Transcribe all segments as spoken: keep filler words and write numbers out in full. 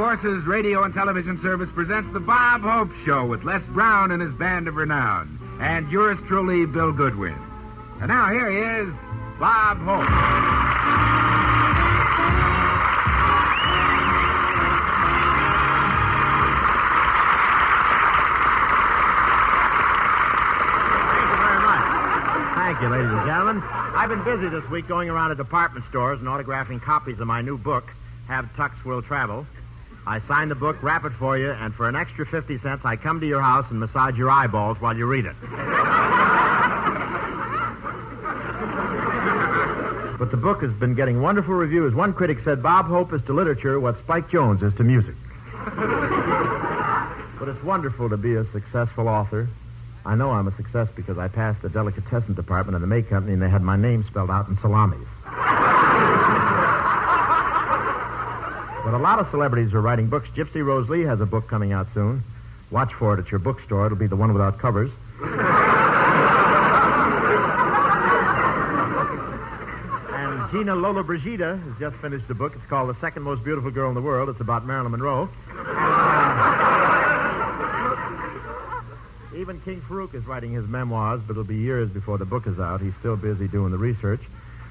Forces Radio and Television Service presents the Bob Hope Show with Les Brown and his band of renown, and yours truly, Bill Goodwin. And now here he is, Bob Hope. Thank you, ladies and gentlemen. I've been busy this week going around to department stores and autographing copies of my new book, Have Tux Will Travel. I signed the book, wrap it for you, and for an extra fifty cents, I come to your house and massage your eyeballs while you read it. But the book has been getting wonderful reviews. One critic said, Bob Hope is to literature what Spike Jones is to music. But it's wonderful to be a successful author. I know I'm a success because I passed the delicatessen department of the May Company and they had my name spelled out in salamis. But a lot of celebrities are writing books. Gypsy Rose Lee has a book coming out soon. Watch for it at your bookstore. It'll be the one without covers. And Gina Lollobrigida has just finished a book. It's called The Second Most Beautiful Girl in the World. It's about Marilyn Monroe. Even King Farouk is writing his memoirs, but it'll be years before the book is out. He's still busy doing the research.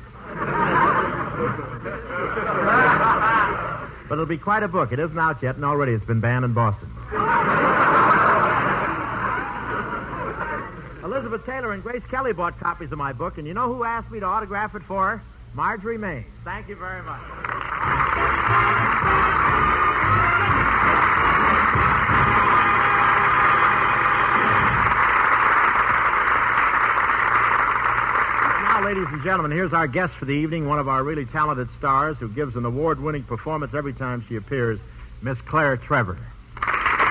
But it'll be quite a book. It isn't out yet, and already it's been banned in Boston. Elizabeth Taylor and Grace Kelly bought copies of my book, and you know who asked me to autograph it for her? Marjorie Mays. Thank you very much. Ladies and gentlemen, here's our guest for the evening, one of our really talented stars who gives an award-winning performance every time she appears, Miss Claire Trevor. Oh,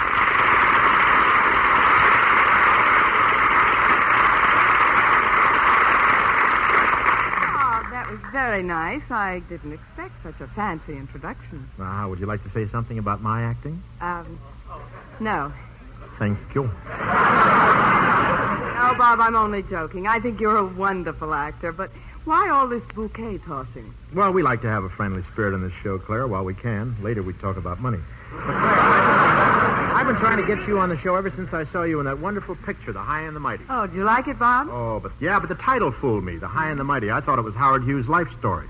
that was very nice. I didn't expect such a fancy introduction. Now, would you like to say something about my acting? Um, no. Thank you. Oh, Bob, I'm only joking. I think you're a wonderful actor, but why all this bouquet tossing? Well, we like to have a friendly spirit on this show, Claire, while we can. Later we talk about money. But Claire, I've been trying to get you on the show ever since I saw you in that wonderful picture, The High and the Mighty. Oh, do you like it, Bob? Oh, but yeah, but the title fooled me, The High and the Mighty. I thought it was Howard Hughes' life story.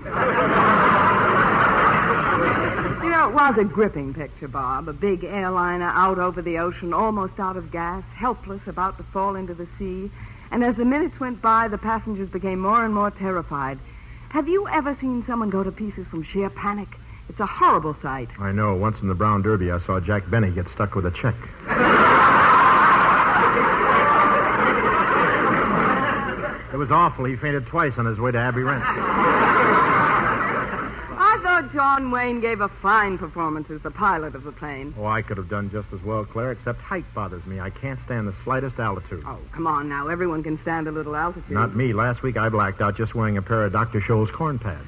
You know, it was a gripping picture, Bob. A big airliner out over the ocean, almost out of gas, helpless, about to fall into the sea. And as the minutes went by, the passengers became more and more terrified. Have you ever seen someone go to pieces from sheer panic? It's a horrible sight. I know. Once in the Brown Derby, I saw Jack Benny get stuck with a check. It was awful. He fainted twice on his way to Abbey Rents. I thought John Wayne gave a fine performance as the pilot of the plane. Oh, I could have done just as well, Claire, except height bothers me. I can't stand the slightest altitude. Oh, come on now. Everyone can stand a little altitude. Not me. Last week I blacked out just wearing a pair of Doctor Scholl's corn pads.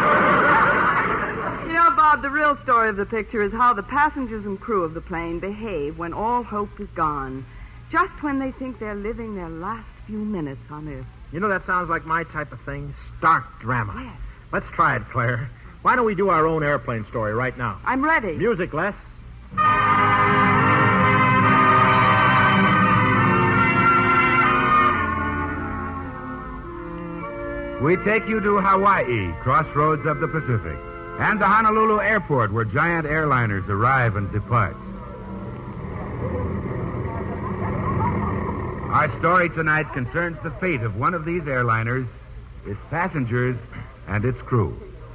You know, Bob, the real story of the picture is how the passengers and crew of the plane behave when all hope is gone. Just when they think they're living their last few minutes on Earth. You know, that sounds like my type of thing. Stark drama. Yes. Let's try it, Claire. Why don't we do our own airplane story right now? I'm ready. Music, Les. We take you to Hawaii, crossroads of the Pacific, and to Honolulu Airport, where giant airliners arrive and depart. Our story tonight concerns the fate of one of these airliners, its passengers, and its crew.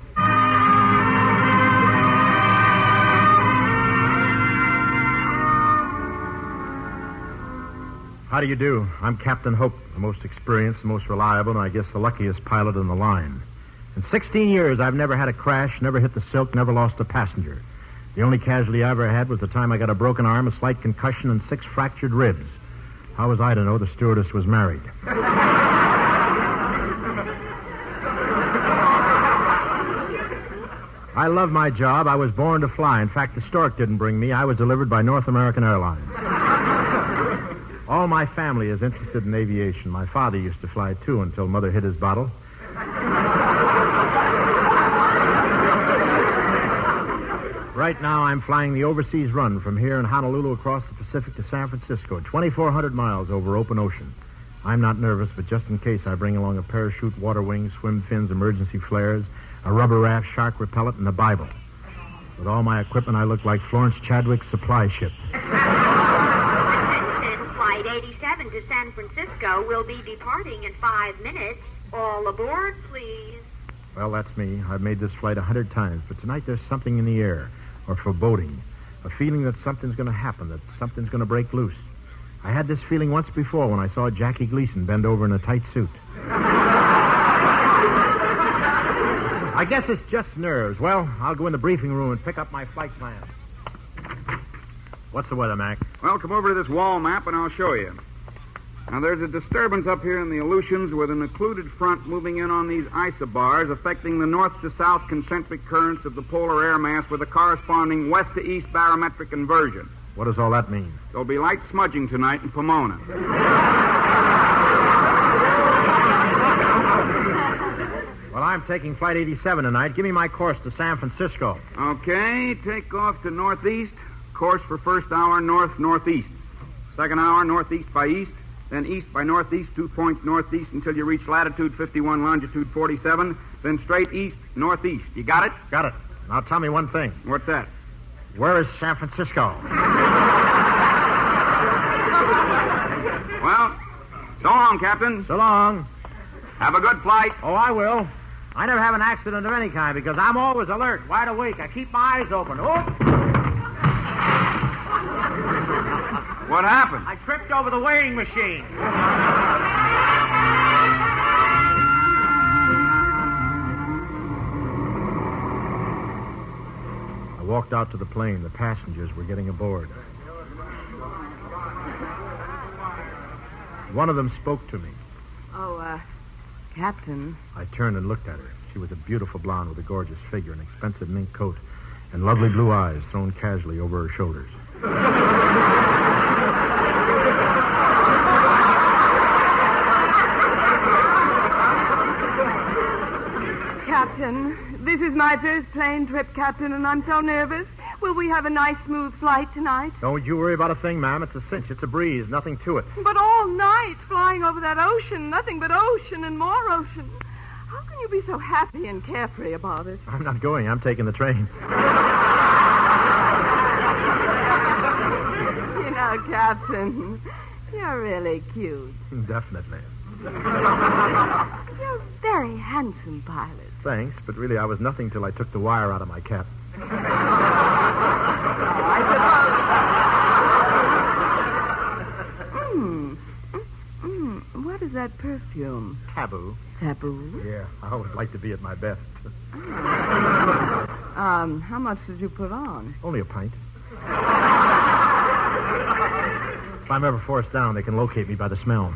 How do you do? I'm Captain Hope, the most experienced, the most reliable, and I guess the luckiest pilot in the line. In sixteen years, I've never had a crash, never hit the silk, never lost a passenger. The only casualty I ever had was the time I got a broken arm, a slight concussion, and six fractured ribs. How was I to know the stewardess was married? I love my job. I was born to fly. In fact, the stork didn't bring me. I was delivered by North American Airlines. All my family is interested in aviation. My father used to fly, too, until Mother hit his bottle. Right now, I'm flying the overseas run from here in Honolulu across the Pacific to San Francisco, twenty-four hundred miles over open ocean. I'm not nervous, but just in case, I bring along a parachute, water wings, swim fins, emergency flares, a rubber raft, shark repellent, and a Bible. With all my equipment, I look like Florence Chadwick's supply ship. Flight eighty-seven to San Francisco will be departing in five minutes. All aboard, please. Well, that's me. I've made this flight a hundred times, but tonight there's something in the air, or foreboding, a feeling that something's going to happen, that something's going to break loose. I had this feeling once before when I saw Jackie Gleason bend over in a tight suit. I guess it's just nerves. Well, I'll go in the briefing room and pick up my flight plan. What's the weather, Mac? Well, come over to this wall map and I'll show you. Now, there's a disturbance up here in the Aleutians with an occluded front moving in on these isobars, affecting the north to south concentric currents of the polar air mass with a corresponding west to east barometric inversion. What does all that mean? There'll be light smudging tonight in Pomona. Well, I'm taking Flight eighty-seven tonight. Give me my course to San Francisco. Okay, take off to northeast. Course for first hour, north-northeast. Second hour, northeast by east. Then east by northeast, two points northeast until you reach latitude fifty-one, longitude forty-seven. Then straight east, northeast. You got it? Got it. Now tell me one thing. What's that? Where is San Francisco? Well, so long, Captain. So long. Have a good flight. Oh, I will. I never have an accident of any kind because I'm always alert, wide awake. I keep my eyes open. Oh! What happened? I tripped over the weighing machine. I walked out to the plane. The passengers were getting aboard. One of them spoke to me. Oh, uh, Captain. I turned and looked at her. She was a beautiful blonde with a gorgeous figure, an expensive mink coat, and lovely blue eyes thrown casually over her shoulders. Captain, this is my first plane trip, Captain, and I'm so nervous. Will we have a nice, smooth flight tonight? Don't you worry about a thing, ma'am. It's a cinch. It's a breeze. Nothing to it. But all night, flying over that ocean, nothing but ocean and more ocean. How can you be so happy and carefree about it? I'm not going. I'm taking the train. You know, Captain, you're really cute. Definitely. You're a very handsome pilot. Thanks, but really I was nothing till I took the wire out of my cap. I suppose. Hmm. Mm, what is that perfume? Taboo. Taboo? Yeah, I always like to be at my best. Um, how much did you put on? Only a pint. If I'm ever forced down, they can locate me by the smell.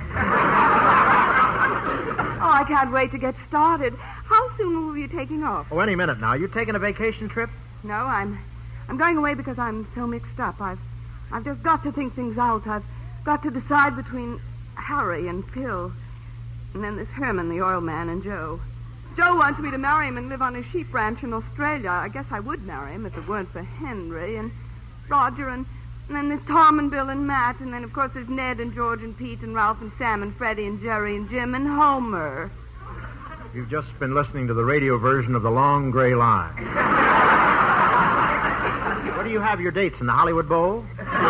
Oh, I can't wait to get started. How soon will you be taking off? Oh, any minute now. You taking a vacation trip? No, I'm I'm going away because I'm so mixed up. I've I've just got to think things out. I've got to decide between Harry and Phil. And then there's Herman, the oil man, and Joe. Joe wants me to marry him and live on his sheep ranch in Australia. I guess I would marry him if it weren't for Henry and Roger and, and then there's Tom and Bill and Matt. And then, of course, there's Ned and George and Pete and Ralph and Sam and Freddie and Jerry and Jim and Homer. You've just been listening to the radio version of The Long Gray Line. Where do you have your dates? In the Hollywood Bowl?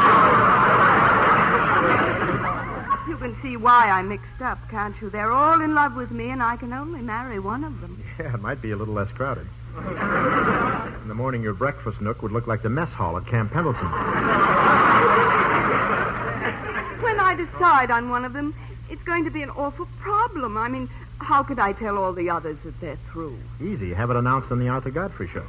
You can see why I'm mixed up, can't you? They're all in love with me, and I can only marry one of them. Yeah, it might be a little less crowded. In the morning, your breakfast nook would look like the mess hall at Camp Pendleton. When I decide on one of them, it's going to be an awful problem. I mean, how could I tell all the others that they're through? Easy. Have it announced on the Arthur Godfrey Show.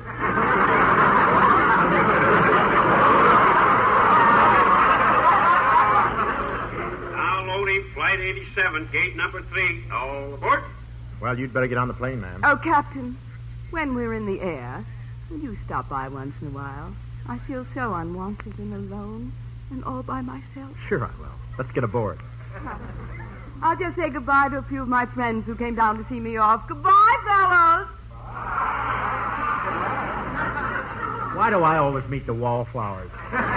Now loading Flight eighty-seven, gate number three. All aboard. Well, you'd better get on the plane, ma'am. Oh, Captain, when we're in the air, will you stop by once in a while? I feel so unwanted and alone and all by myself. Sure I will. Let's get aboard. I'll just say goodbye to a few of my friends who came down to see me off. Goodbye, fellows. Why do I always meet the wallflowers?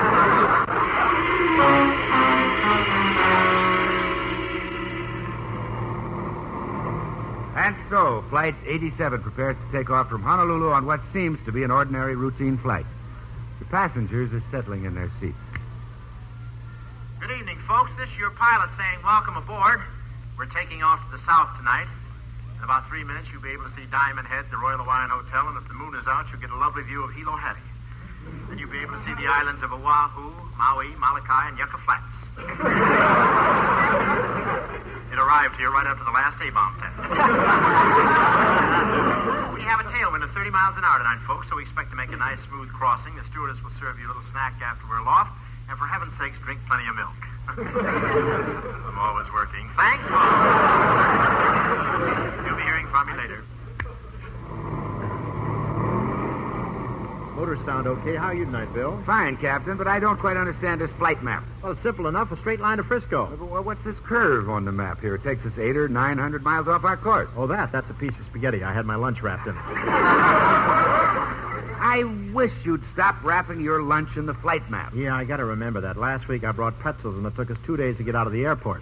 And so, Flight eighty-seven prepares to take off from Honolulu on what seems to be an ordinary routine flight. The passengers are settling in their seats. Good evening, folks. This is your pilot saying welcome aboard. We're taking off to the south tonight. In about three minutes, you'll be able to see Diamond Head, the Royal Hawaiian Hotel, and if the moon is out, you'll get a lovely view of Hilo Hattie. Then you'll be able to see the islands of Oahu, Maui, Molokai, and Yucca Flats. It arrived here right after the last A-bomb test. We have a tailwind of thirty miles an hour tonight, folks, so we expect to make a nice, smooth crossing. The stewardess will serve you a little snack after we're aloft, and for heaven's sakes, drink plenty of milk. I'm always working. Thanks, You'll be hearing from me later. Motors sound okay. How are you tonight, Bill? Fine, Captain, but I don't quite understand this flight map. Well, it's simple enough. A straight line to Frisco. Well, what's this curve on the map here? It takes us eight or nine hundred miles off our course. Oh, that? That's a piece of spaghetti. I had my lunch wrapped in it. I wish you'd stop wrapping your lunch in the flight map. Yeah, I got to remember that. Last week I brought pretzels, and it took us two days to get out of the airport.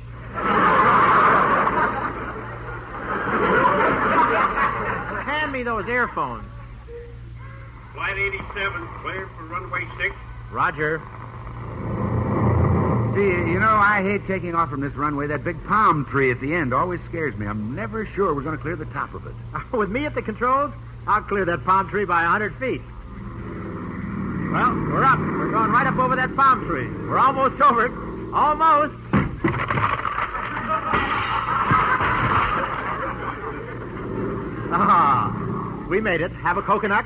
Hand me those earphones. Flight eighty-seven, clear for runway six. Roger. See, you know, I hate taking off from this runway. That big palm tree at the end always scares me. I'm never sure we're going to clear the top of it. With me at the controls, I'll clear that palm tree by a hundred feet. Well, we're up. We're going right up over that palm tree. We're almost over it. Almost. Ah, we made it. Have a coconut?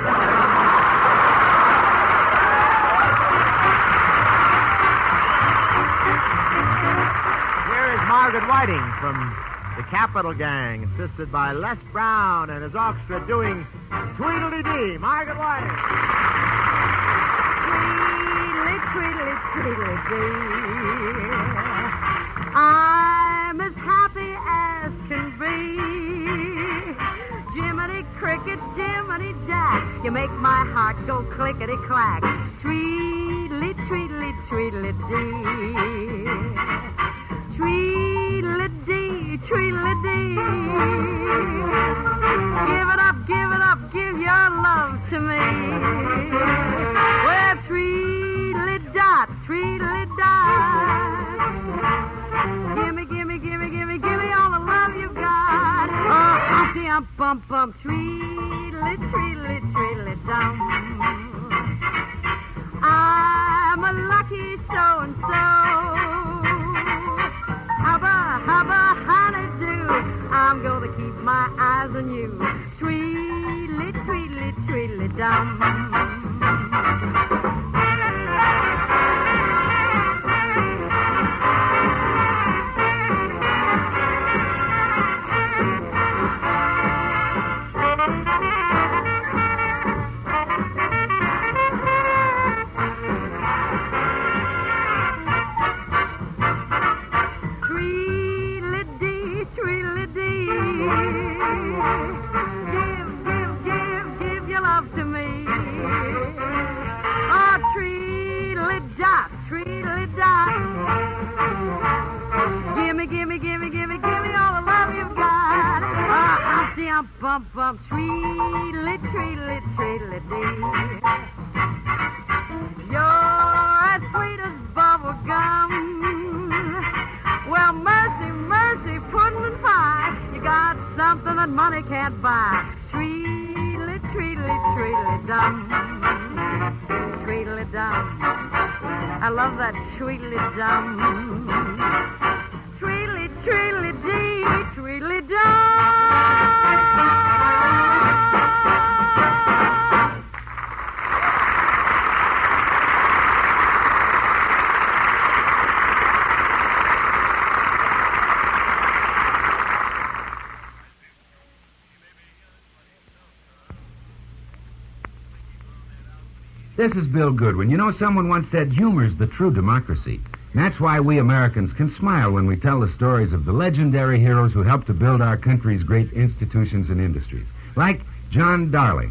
Here is Margaret Whiting from the Capital Gang, assisted by Les Brown and his orchestra doing Tweedledee. Margaret Whiting. Tweedly, tweedly, tweedledee. I'm as happy as can be. Jiminy Cricket, Jiminy Jack, you make my heart go clickety-clack. Tweedly, tweedly, tweedledee. Tweedledee, tweedledee. Give it up, give it up, give your love to me. Well, tweedledee-dot, tweedledee-dot. Gimme, gimme, gimme, gimme, gimme all the love you've got. Oh, humpty, ump, bump, bump, tweedly, tweedly, tweedly-dum. I'm a lucky so-and-so. Hubba, hubba, honey-do. I'm gonna keep my eyes on you. Tweedly, tweedly, tweedly-dum. Bump, bump, tweedly, tweedly, tweedly-dee. You're as sweet as bubble gum. Well, mercy, mercy, pudding and pie. You got something that money can't buy. Tweedly, tweedly, tweedly-dum. Tweedly-dum. I love that tweedly-dum. Tweedly, tweedly-dee, tweedly-dum. This is Bill Goodwin. You know, someone once said humor's the true democracy. And that's why we Americans can smile when we tell the stories of the legendary heroes who helped to build our country's great institutions and industries. Like John Darling,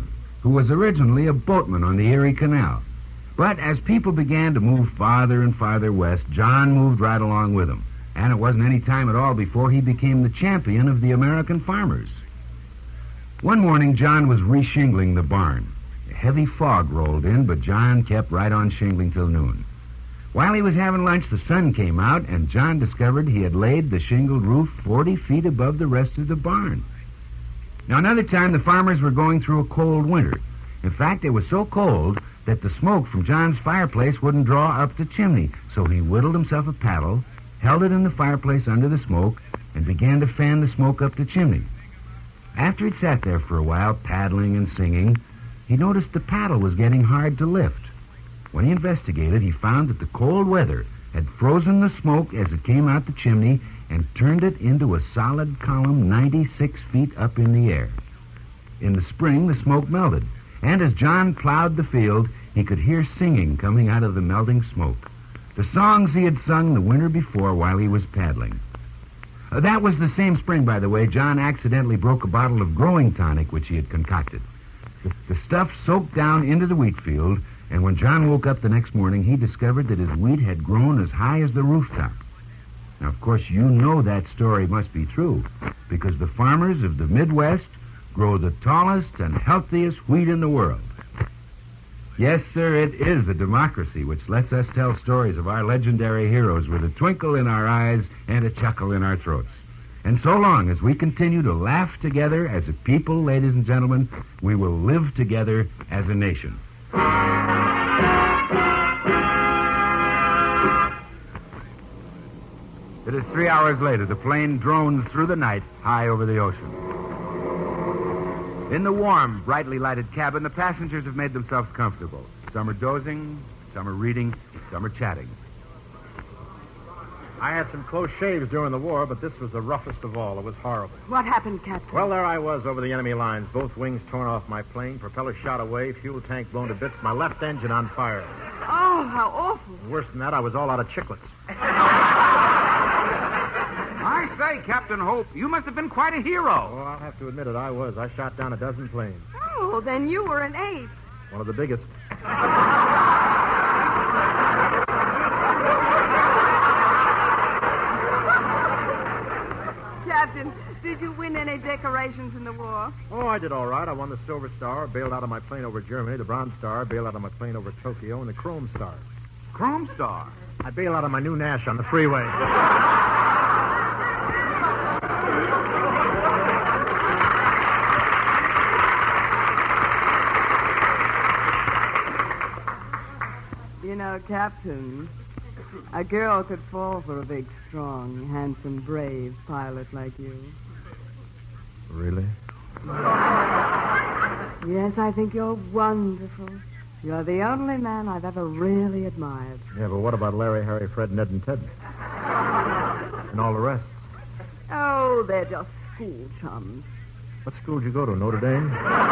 who was originally a boatman on the Erie Canal. But as people began to move farther and farther west, John moved right along with them. And it wasn't any time at all before he became the champion of the American farmers. One morning, John was re-shingling the barn. A heavy fog rolled in, but John kept right on shingling till noon. While he was having lunch, the sun came out, and John discovered he had laid the shingled roof forty feet above the rest of the barn. Now, another time, the farmers were going through a cold winter. In fact, it was so cold that the smoke from John's fireplace wouldn't draw up the chimney, so he whittled himself a paddle, held it in the fireplace under the smoke, and began to fan the smoke up the chimney. After he'd sat there for a while, paddling and singing, he noticed the paddle was getting hard to lift. When he investigated, he found that the cold weather had frozen the smoke as it came out the chimney and turned it into a solid column ninety-six feet up in the air. In the spring, the smoke melted, and as John plowed the field, he could hear singing coming out of the melting smoke. The songs he had sung the winter before while he was paddling. Uh, that was the same spring, by the way, John accidentally broke a bottle of growing tonic which he had concocted. The, the stuff soaked down into the wheat field, and when John woke up the next morning, he discovered that his wheat had grown as high as the rooftop. Now, of course, you know that story must be true, because the farmers of the Midwest grow the tallest and healthiest wheat in the world. Yes, sir, it is a democracy which lets us tell stories of our legendary heroes with a twinkle in our eyes and a chuckle in our throats. And so long as we continue to laugh together as a people, ladies and gentlemen, we will live together as a nation. It is three hours later. The plane drones through the night high over the ocean. In the warm, brightly lighted cabin, the passengers have made themselves comfortable. Some are dozing, some are reading, some are chatting. I had some close shaves during the war, but this was the roughest of all. It was horrible. What happened, Captain? Well, there I was over the enemy lines, both wings torn off my plane, propeller shot away, fuel tank blown to bits, my left engine on fire. Oh, how awful. Worse than that, I was all out of chiclets. I say, Captain Hope, you must have been quite a hero. Well, I'll have to admit it, I was. I shot down a dozen planes. Oh, then you were an ace. One of the biggest. Captain, did you win any decorations in the war? Oh, I did all right. I won the Silver Star, bailed out of my plane over Germany, the Bronze Star, bailed out of my plane over Tokyo, and the Chrome Star. Chrome Star? I bailed out of my new Nash on the freeway. You know, Captain, a girl could fall for a big, strong, handsome, brave pilot like you. Really? Yes, I think you're wonderful. You're the only man I've ever really admired. Yeah, but what about Larry, Harry, Fred, Ned, and Ted? And all the rest? Oh, they're just school chums. What school did you go to, Notre Dame?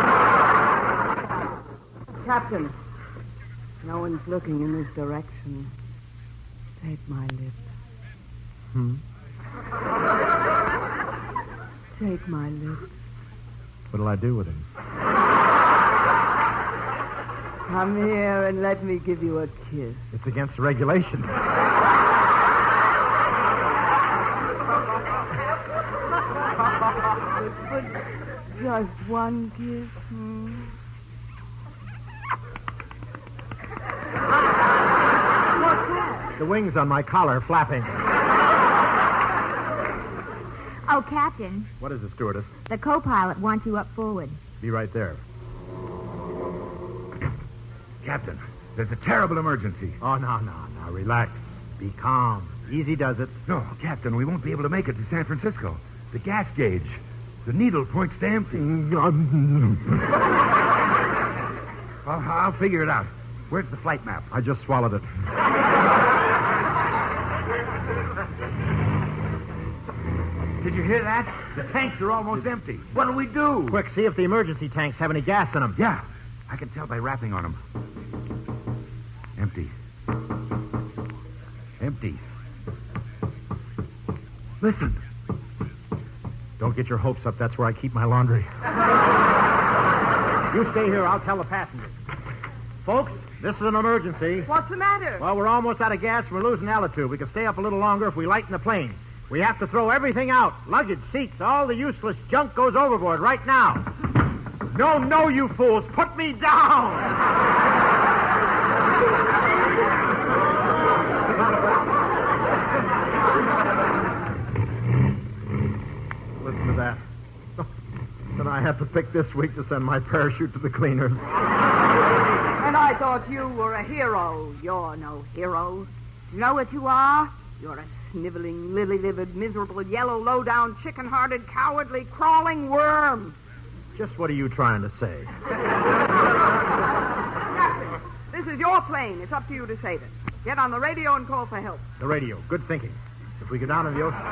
Captain, no one's looking in this direction. Take my lips. Hmm? Take my lips. What'll I do with him? Come here and let me give you a kiss. It's against the regulations. But, but just one kiss, hmm? What's that? The wings on my collar flapping. Oh, Captain, What is it, stewardess? the co-pilot wants you up forward. Be right there. Captain, there's a terrible emergency. Oh, no, no, no. Relax. Be calm. Easy does it. No, Captain, we won't be able to make it to San Francisco. The gas gauge, the needle points to empty. Well, I'll figure it out. Where's the flight map? I just swallowed it. Did you hear that? The tanks are almost empty. What'll we do? Quick, see if the emergency tanks have any gas in them. Yeah, I can tell by rapping on them. Empty. Empty. Listen. Don't get your hopes up. That's where I keep my laundry. You stay here. I'll tell the passengers. Folks, this is an emergency. What's the matter? Well, we're almost out of gas. We're losing altitude. We can stay up a little longer if we lighten the plane. We have to throw everything out. Luggage, seats, all the useless junk goes overboard right now. No, no, you fools. Put me down. Listen to that. Then I have to pick this week to send my parachute to the cleaners. And I thought you were a hero. You're no hero. You know what you are? You're a sniveling, lily-livered, miserable, yellow, low-down, chicken-hearted, cowardly, crawling worm. Just what are you trying to say? This is your plane. It's up to you to save it. Get on the radio and call for help. The radio. Good thinking. If we go down in the ocean...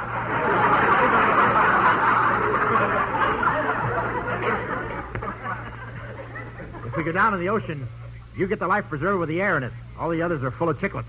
if we go down in the ocean, you get the life preserver with the air in it. All the others are full of chiclets.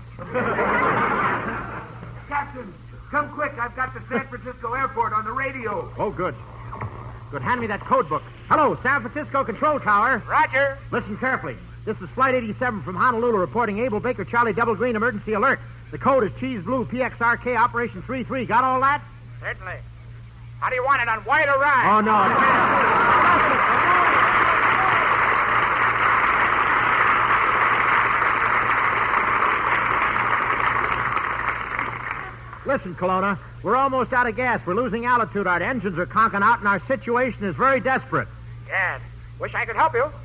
Captain, come quick. I've got the San Francisco airport on the radio. Oh, good. Good. Hand me that code book. Hello, San Francisco Control Tower. Roger. Listen carefully. This is Flight eighty-seven from Honolulu reporting Able Baker Charlie Double Green Emergency Alert. The code is Cheese Blue P X R K Operation three three. Got all that? Certainly. How do you want it, on white or rye? Oh, no. Listen, Kelowna, we're almost out of gas. We're losing altitude. Our engines are conking out, and our situation is very desperate. Yes. Wish I could help you.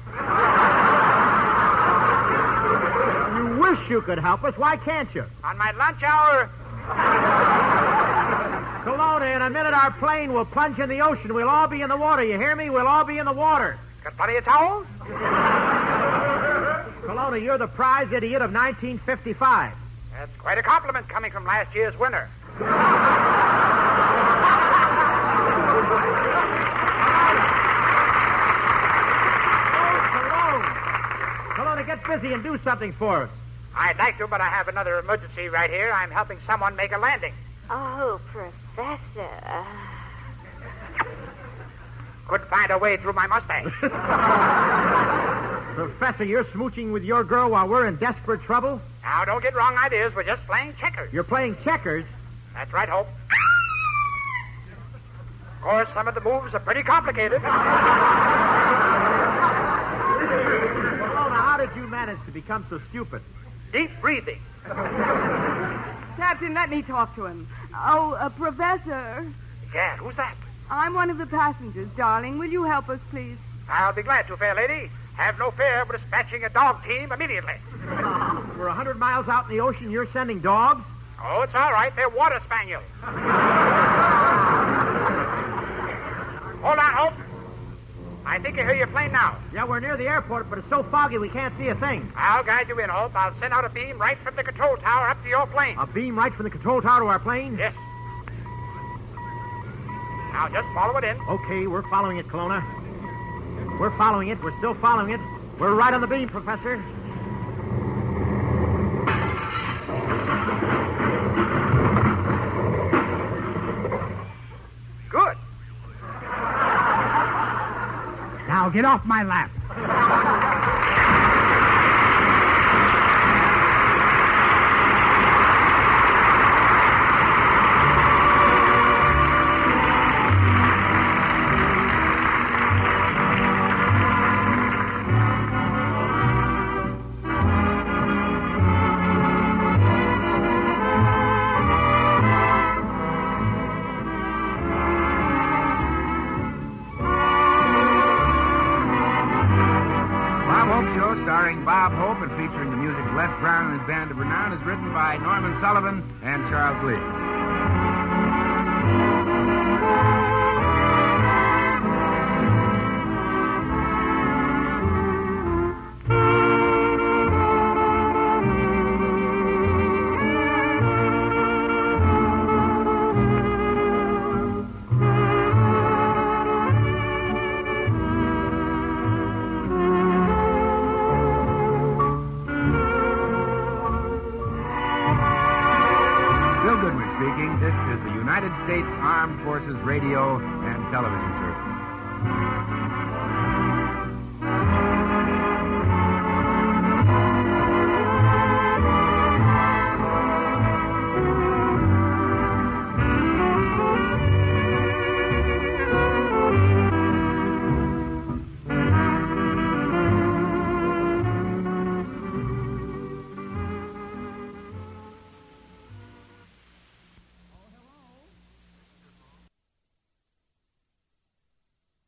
You wish you could help us. Why can't you? On my lunch hour... Kelowna, in a minute our plane will plunge in the ocean. We'll all be in the water. You hear me? We'll all be in the water. Got plenty of towels? Kelowna, you're the prize idiot of nineteen fifty-five. That's quite a compliment coming from last year's winner. Kelowna, get busy and do something for us. I'd like to, but I have another emergency right here. I'm helping someone make a landing. Oh, Professor. Couldn't find a way through my mustache. Professor, you're smooching with your girl while we're in desperate trouble? Now, don't get wrong ideas. We're just playing checkers. You're playing checkers? That's right, Hope. Of course, some of the moves are pretty complicated. Well, now, how did you manage to become so stupid? Deep breathing. Captain, let me talk to him. Oh, uh, Professor. Yeah, who's that? I'm one of the passengers, darling. Will you help us, please? I'll be glad to, fair lady. Have no fear. We're dispatching a dog team immediately. We're a hundred miles out in the ocean. You're sending dogs? Oh, it's all right. They're water spaniels. Hold on, Hope. I think I hear your plane now. Yeah, we're near the airport, but it's so foggy we can't see a thing. I'll guide you in, Hope. I'll send out a beam right from the control tower up to your plane. A beam right from the control tower to our plane? Yes. Now, just follow it in. Okay, we're following it, Kelowna. We're following it. We're still following it. We're right on the beam, Professor. Good. Now, get off my lap. Starring Bob Hope and featuring the music of Les Brown and his band of renown, is written by Norman Sullivan and Charles Lee. This is the United States Armed Forces Radio and Television Service.